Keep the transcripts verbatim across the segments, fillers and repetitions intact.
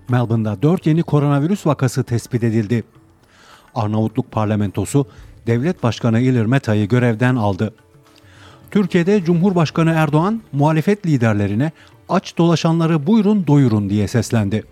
Melbourne'da dört yeni koronavirüs vakası tespit edildi. Arnavutluk parlamentosu devlet başkanı Ilir Meta'yı görevden aldı. Türkiye'de Cumhurbaşkanı Erdoğan muhalefet liderlerine aç dolaşanları buyurun doyurun diye seslendi.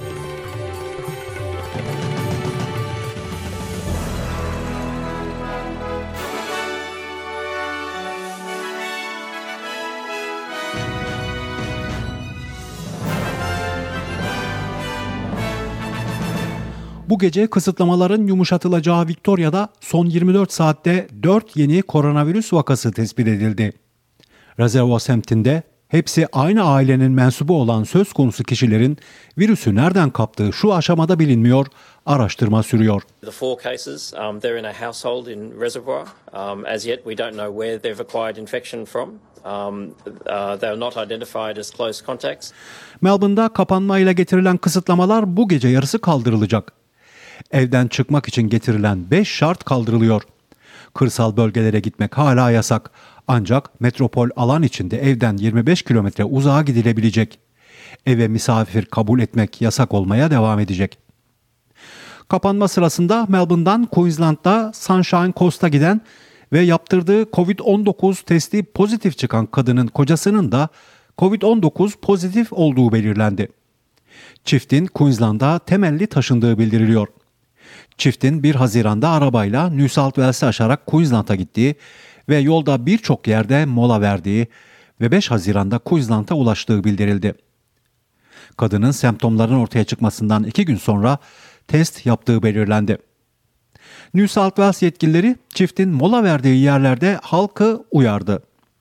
Bu gece kısıtlamaların yumuşatılacağı Victoria'da son yirmi dört saatte dört yeni koronavirüs vakası tespit edildi. Reservoir semtinde hepsi aynı ailenin mensubu olan söz konusu kişilerin virüsü nereden kaptığı şu aşamada bilinmiyor, araştırma sürüyor. The four cases, um, they're in a household in Reservoir. Um, as yet we don't know where they've acquired infection from. Um, uh, they are not identified as close contacts. Melbourne'da kapanmayla getirilen kısıtlamalar bu gece yarısı kaldırılacak. Evden çıkmak için getirilen beş şart kaldırılıyor. Kırsal bölgelere gitmek hala yasak. Ancak metropol alan içinde evden yirmi beş kilometre uzağa gidilebilecek. Eve misafir kabul etmek yasak olmaya devam edecek. Kapanma sırasında Melbourne'dan Queensland'da Sunshine Coast'a giden ve yaptırdığı covid on dokuz testi pozitif çıkan kadının kocasının da covid on dokuz pozitif olduğu belirlendi. Çiftin Queensland'a temelli taşındığı bildiriliyor. Çiftin bir Haziran'da arabayla New South Wales'i aşarak Queensland'a gittiği ve yolda birçok yerde mola verdiği ve beş Haziran'da Queensland'a ulaştığı bildirildi. Kadının semptomların ortaya çıkmasından iki gün sonra test yaptığı belirlendi. New South Wales yetkilileri çiftin mola verdiği yerlerde halkı uyardı.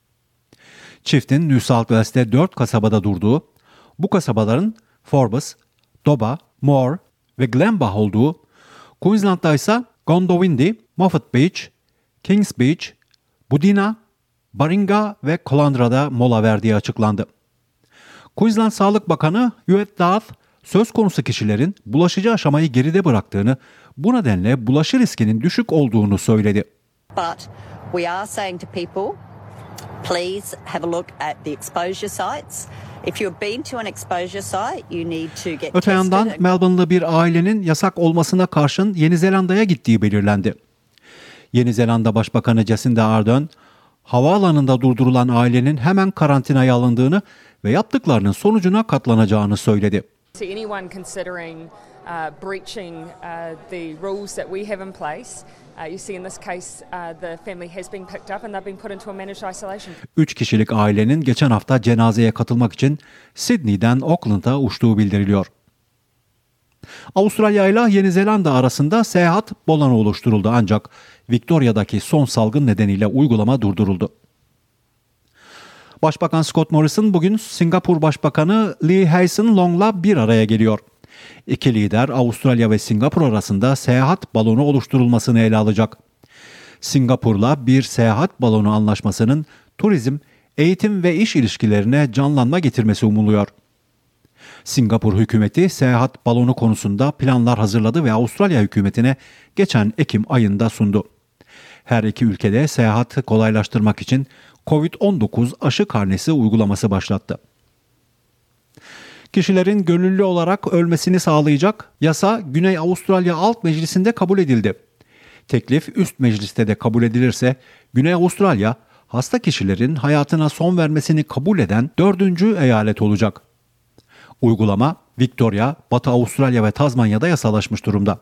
Çiftin New South Wales'te dört kasabada durduğu, bu kasabaların Forbes, Doba, Moore ve Glenbach olduğu, Queensland'da ise Goondiwindi, Moffat Beach, Kings Beach, Budina, Baringa ve Caloundra'da mola verdiği açıklandı. Queensland Sağlık Bakanı Hewett Darth, söz konusu kişilerin bulaşıcı aşamayı geride bıraktığını, bu nedenle bulaşı riskinin düşük olduğunu söyledi. But we are saying to people, please have a look at the exposure sites. If you've been to an exposure site, you need to get Öte yandan tested. Melbourne'lı bir ailenin yasak olmasına karşın Yeni Zelanda'ya gittiği belirlendi. Yeni Zelanda Başbakanı Jacinda Ardern, havaalanında durdurulan ailenin hemen karantinaya alındığını ve yaptıklarının sonucuna katlanacağını söyledi. Anyone considering uh, breaching uh, the rules that we have in place, uh, you see in this case uh, the family has been picked up and they've been put into a managed isolation. Üç kişilik ailenin geçen hafta cenazeye katılmak için Sydney'den Auckland'a uçtuğu bildiriliyor. Avustralya ile Yeni Zelanda arasında seyahat bolana oluşturuldu ancak Victoria'daki son salgın nedeniyle uygulama durduruldu. Başbakan Scott Morrison bugün Singapur Başbakanı Lee Hsien Loong'la bir araya geliyor. İki lider Avustralya ve Singapur arasında seyahat balonu oluşturulmasını ele alacak. Singapur'la bir seyahat balonu anlaşmasının turizm, eğitim ve iş ilişkilerine canlanma getirmesi umuluyor. Singapur hükümeti seyahat balonu konusunda planlar hazırladı ve Avustralya hükümetine geçen Ekim ayında sundu. Her iki ülkede seyahati kolaylaştırmak için covid on dokuz aşı karnesi uygulaması başlattı. Kişilerin gönüllü olarak ölmesini sağlayacak yasa Güney Avustralya Alt Meclisi'nde kabul edildi. Teklif üst mecliste de kabul edilirse Güney Avustralya hasta kişilerin hayatına son vermesini kabul eden dördüncü eyalet olacak. Uygulama Victoria, Batı Avustralya ve Tazmanya'da yasalaşmış durumda.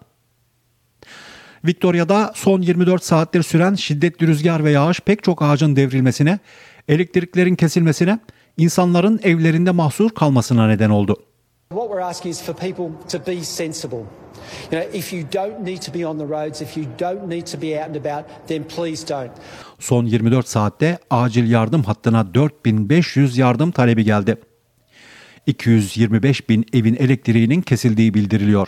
Victoria'da son yirmi dört saattir süren şiddetli rüzgar ve yağış pek çok ağacın devrilmesine, elektriklerin kesilmesine, insanların evlerinde mahsur kalmasına neden oldu. What we're asking is for people to be sensible. You know, if you don't need to be on the roads, if you don't need to be out and about, then please don't. Son yirmi dört saatte acil yardım hattına dört bin beş yüz yardım talebi geldi. iki yüz yirmi beş bin evin elektriğinin kesildiği bildiriliyor.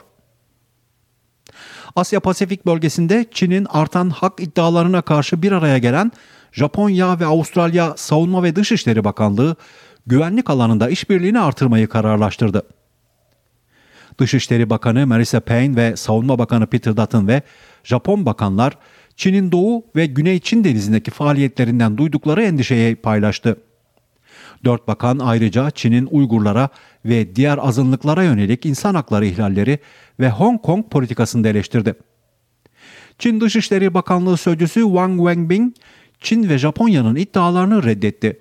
Asya Pasifik bölgesinde Çin'in artan hak iddialarına karşı bir araya gelen Japonya ve Avustralya Savunma ve Dışişleri Bakanlığı güvenlik alanında işbirliğini artırmayı kararlaştırdı. Dışişleri Bakanı Marisa Payne ve Savunma Bakanı Peter Dutton ve Japon bakanlar Çin'in Doğu ve Güney Çin denizindeki faaliyetlerinden duydukları endişeyi paylaştı. Dört bakan ayrıca Çin'in Uygurlara ve diğer azınlıklara yönelik insan hakları ihlalleri ve Hong Kong politikasını da eleştirdi. Çin Dışişleri Bakanlığı Sözcüsü Wang Wenbin, Çin ve Japonya'nın iddialarını reddetti.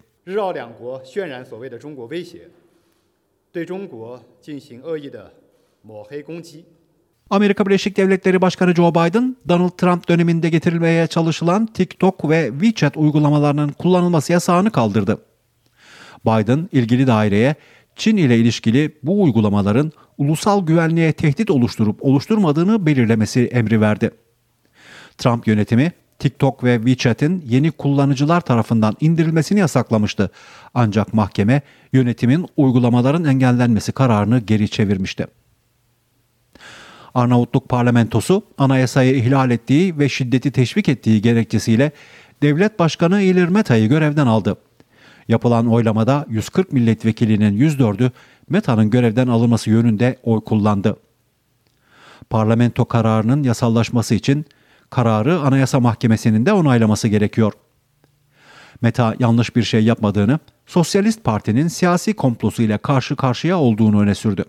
Amerika Birleşik Devletleri Başkanı Joe Biden, Donald Trump döneminde getirilmeye çalışılan TikTok ve WeChat uygulamalarının kullanılması yasağını kaldırdı. Biden, ilgili daireye Çin ile ilişkili bu uygulamaların ulusal güvenliğe tehdit oluşturup oluşturmadığını belirlemesi emri verdi. Trump yönetimi, TikTok ve WeChat'in yeni kullanıcılar tarafından indirilmesini yasaklamıştı. Ancak mahkeme yönetimin uygulamaların engellenmesi kararını geri çevirmişti. Arnavutluk parlamentosu anayasayı ihlal ettiği ve şiddeti teşvik ettiği gerekçesiyle devlet başkanı İlir Meta'yı görevden aldı. Yapılan oylamada yüz kırk milletvekilinin yüz dördü Meta'nın görevden alınması yönünde oy kullandı. Parlamento kararının yasallaşması için kararı Anayasa Mahkemesi'nin de onaylaması gerekiyor. Meta yanlış bir şey yapmadığını, Sosyalist Parti'nin siyasi komplosuyla karşı karşıya olduğunu öne sürdü.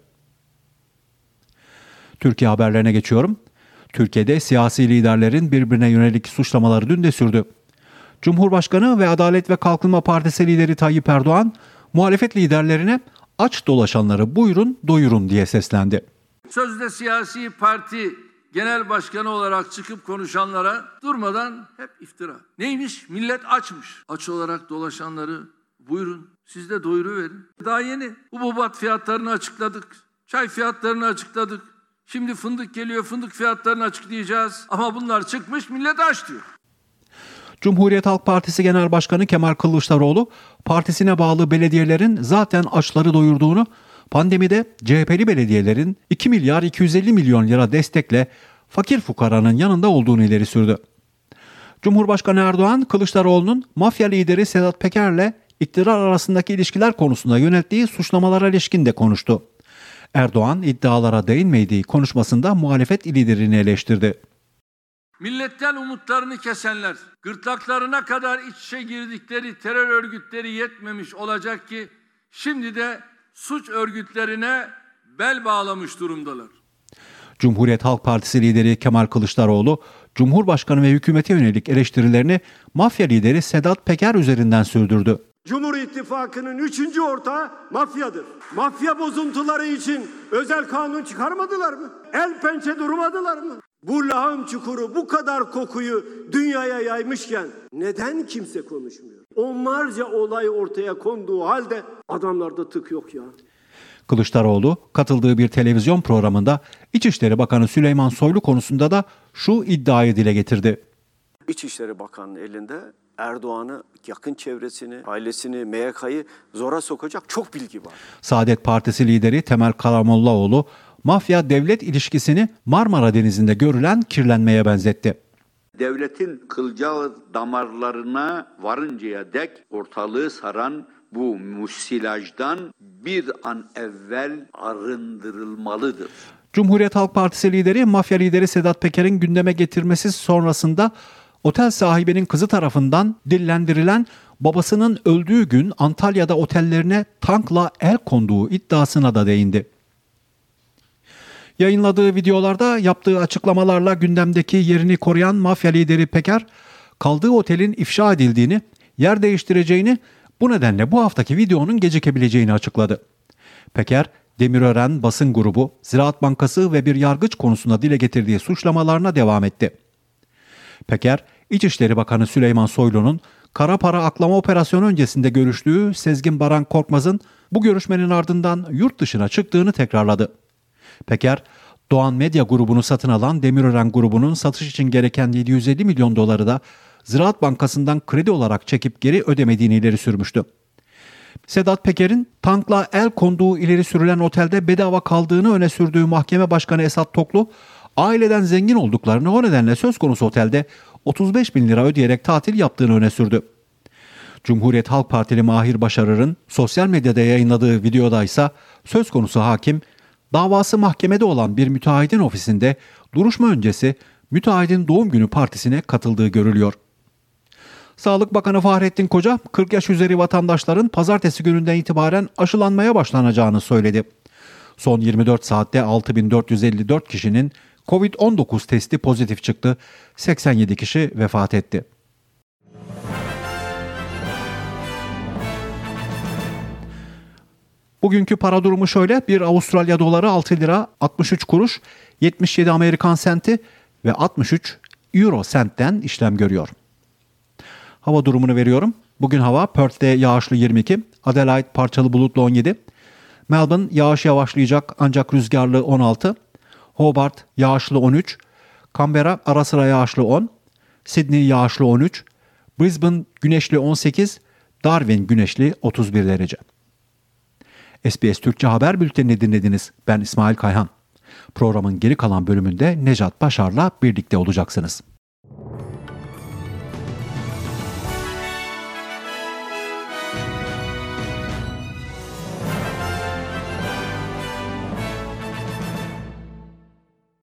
Türkiye haberlerine geçiyorum. Türkiye'de siyasi liderlerin birbirine yönelik suçlamaları dün de sürdü. Cumhurbaşkanı ve Adalet ve Kalkınma Partisi lideri Tayyip Erdoğan, muhalefet liderlerine aç dolaşanları buyurun doyurun diye seslendi. Sözde siyasi parti genel başkanı olarak çıkıp konuşanlara durmadan hep iftira. Neymiş? Millet açmış. Aç olarak dolaşanları buyurun siz de doyuruverin. Daha yeni hububat fiyatlarını açıkladık. Çay fiyatlarını açıkladık. Şimdi fındık geliyor, fındık fiyatlarını açıklayacağız. Ama bunlar çıkmış, millet aç diyor. Cumhuriyet Halk Partisi Genel Başkanı Kemal Kılıçdaroğlu, partisine bağlı belediyelerin zaten açları doyurduğunu, pandemide C H P'li belediyelerin iki milyar iki yüz elli milyon lira destekle fakir fukaranın yanında olduğunu ileri sürdü. Cumhurbaşkanı Erdoğan, Kılıçdaroğlu'nun mafya lideri Sedat Peker'le iktidar arasındaki ilişkiler konusunda yönelttiği suçlamalara ilişkin de konuştu. Erdoğan iddialara değinmediği konuşmasında muhalefet liderini eleştirdi. Milletten umutlarını kesenler, gırtlaklarına kadar iç içe girdikleri terör örgütleri yetmemiş olacak ki şimdi de suç örgütlerine bel bağlamış durumdalar. Cumhuriyet Halk Partisi lideri Kemal Kılıçdaroğlu, Cumhurbaşkanı ve hükümete yönelik eleştirilerini mafya lideri Sedat Peker üzerinden sürdürdü. Cumhur İttifakı'nın üçüncü ortağı mafyadır. Mafya bozuntuları için özel kanun çıkarmadılar mı? El pençe durmadılar mı? Bu lağım çukuru bu kadar kokuyu dünyaya yaymışken neden kimse konuşmuyor? Onlarca olay ortaya konduğu halde adamlarda tık yok ya. Kılıçdaroğlu katıldığı bir televizyon programında İçişleri Bakanı Süleyman Soylu konusunda da şu iddiayı dile getirdi. İçişleri Bakanı'nın elinde Erdoğan'ı, yakın çevresini, ailesini, M Y K'yı zora sokacak çok bilgi var. Saadet Partisi lideri Temel Karamollaoğlu, mafya-devlet ilişkisini Marmara Denizi'nde görülen kirlenmeye benzetti. Devletin kılcal damarlarına varıncaya dek ortalığı saran bu müsilajdan bir an evvel arındırılmalıdır. Cumhuriyet Halk Partisi lideri, mafya lideri Sedat Peker'in gündeme getirmesi sonrasında otel sahibinin kızı tarafından dillendirilen babasının öldüğü gün Antalya'da otellerine tankla el konduğu iddiasına da değindi. Yayınladığı videolarda yaptığı açıklamalarla gündemdeki yerini koruyan mafya lideri Peker, kaldığı otelin ifşa edildiğini, yer değiştireceğini, bu nedenle bu haftaki videonun gecikebileceğini açıkladı. Peker, Demirören basın grubu, Ziraat Bankası ve bir yargıç konusunda dile getirdiği suçlamalarına devam etti. Peker, İçişleri Bakanı Süleyman Soylu'nun kara para aklama operasyonu öncesinde görüştüğü Sezgin Baran Korkmaz'ın bu görüşmenin ardından yurt dışına çıktığını tekrarladı. Peker, Doğan Medya grubunu satın alan Demirören grubunun satış için gereken yedi yüz elli milyon doları da Ziraat Bankası'ndan kredi olarak çekip geri ödemediğini ileri sürmüştü. Sedat Peker'in tankla el konduğu ileri sürülen otelde bedava kaldığını öne sürdüğü Mahkeme Başkanı Esat Toklu, aileden zengin olduklarını, o nedenle söz konusu otelde otuz beş bin lira ödeyerek tatil yaptığını öne sürdü. Cumhuriyet Halk Partili Mahir Başarır'ın sosyal medyada yayınladığı videoda ise söz konusu hakim, davası mahkemede olan bir müteahhidin ofisinde duruşma öncesi müteahhidin doğum günü partisine katıldığı görülüyor. Sağlık Bakanı Fahrettin Koca, kırk yaş üzeri vatandaşların pazartesi gününden itibaren aşılanmaya başlanacağını söyledi. Son yirmi dört saatte altı bin dört yüz elli dört kişinin kovid on dokuz testi pozitif çıktı. seksen yedi kişi vefat etti. Bugünkü para durumu şöyle: bir Avustralya doları altı lira altmış üç kuruş, yetmiş yedi Amerikan senti ve altmış üç euro sentten işlem görüyor. Hava durumunu veriyorum. Bugün hava Perth'te yağışlı yirmi iki, Adelaide parçalı bulutlu on yedi, Melbourne yağış yavaşlayacak ancak rüzgarlı on altı, Hobart yağışlı on üç, Canberra ara sıra yağışlı on, Sydney yağışlı on üç, Brisbane güneşli on sekiz, Darwin güneşli otuz bir derece. S B S Türkçe Haber Bülteni'ni dinlediniz. Ben İsmail Kayhan. Programın geri kalan bölümünde Necat Başar'la birlikte olacaksınız.